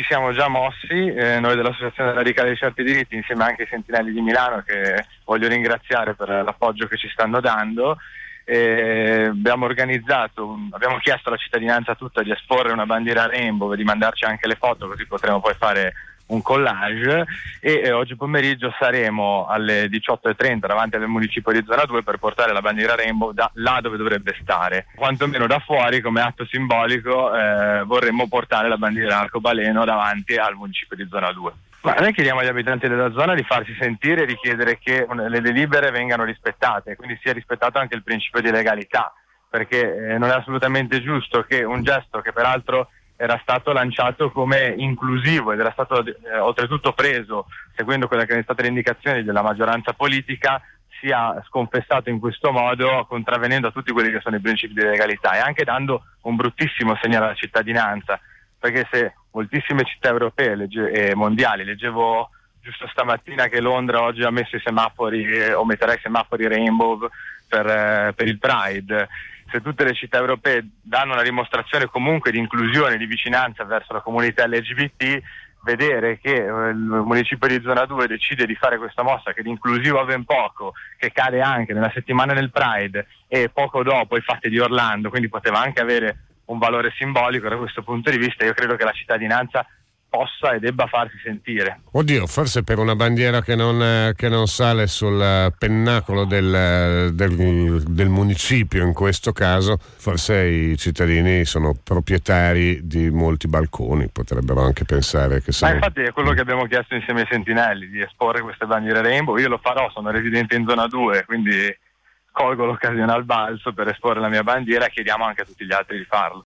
siamo già mossi, noi dell'Associazione Radicale dei Certi Diritti, insieme anche ai Sentinelli di Milano, che voglio ringraziare per l'appoggio che ci stanno dando. Abbiamo chiesto alla cittadinanza tutta di esporre una bandiera rainbow e di mandarci anche le foto, così potremo poi fare un collage, e oggi pomeriggio saremo alle 18:30 davanti al municipio di Zona 2 per portare la bandiera rainbow da là dove dovrebbe stare, quantomeno da fuori. Come atto simbolico vorremmo portare la bandiera arcobaleno davanti al municipio di Zona 2. Ma noi chiediamo agli abitanti della zona di farsi sentire e di chiedere che le delibere vengano rispettate, quindi sia rispettato anche il principio di legalità, perché non è assolutamente giusto che un gesto che peraltro era stato lanciato come inclusivo ed era stato oltretutto preso seguendo quella che è stata le indicazioni della maggioranza politica, sia sconfessato in questo modo, contravvenendo a tutti quelli che sono i principi di legalità e anche dando un bruttissimo segnale alla cittadinanza, perché se moltissime città europee e mondiali, leggevo giusto stamattina che Londra oggi ha messo i semafori o metterà i semafori rainbow per il Pride, se tutte le città europee danno una dimostrazione comunque di inclusione, di vicinanza verso la comunità LGBT, vedere che il municipio di Zona 2 decide di fare questa mossa che di inclusivo ha ben poco, che cade anche nella settimana del Pride e poco dopo i fatti di Orlando, quindi poteva anche avere un valore simbolico. Da questo punto di vista io credo che la cittadinanza possa e debba farsi sentire. Oddio, forse per una bandiera che non sale sul pennacolo del municipio, in questo caso, forse i cittadini sono proprietari di molti balconi, potrebbero anche pensare che Ma infatti è quello che abbiamo chiesto insieme ai Sentinelli, di esporre queste bandiere rainbow. Io lo farò, sono residente in Zona 2, quindi colgo l'occasione al balzo per esporre la mia bandiera e chiediamo anche a tutti gli altri di farlo.